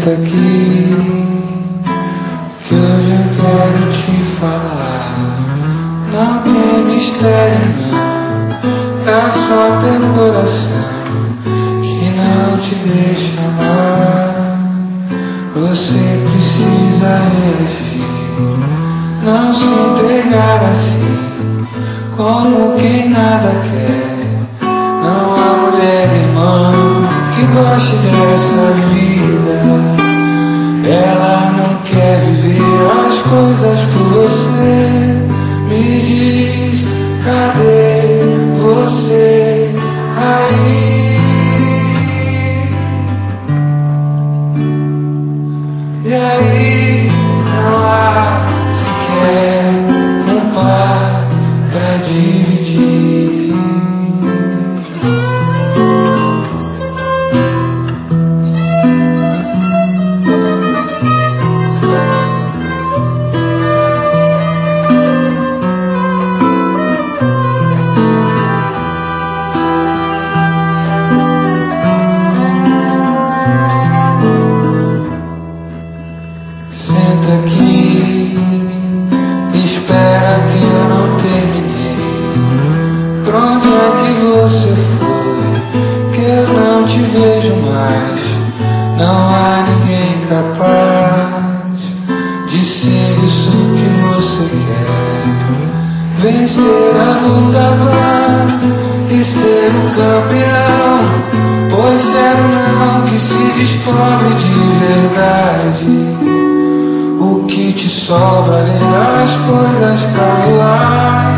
Senta aqui, que hoje eu quero te falar. Não tem mistério não, é só teu coração que não te deixa amar. Você precisa reagir, não se entregar assim, como quem nada quer. Não há mulher, irmão, que goste dessa vida. Ela não quer viver as coisas por você. Me diz, cadê você aí? E aí não há sequer um par pra dividir. Senta aqui, espera que eu não terminei. Pra onde é que você foi? Que eu não te vejo mais. Não há ninguém capaz de ser isso que você quer. Vencer a luta vã e ser o campeão. Pois é o não que se descobre de verdade. O que te sobra além das coisas casuais?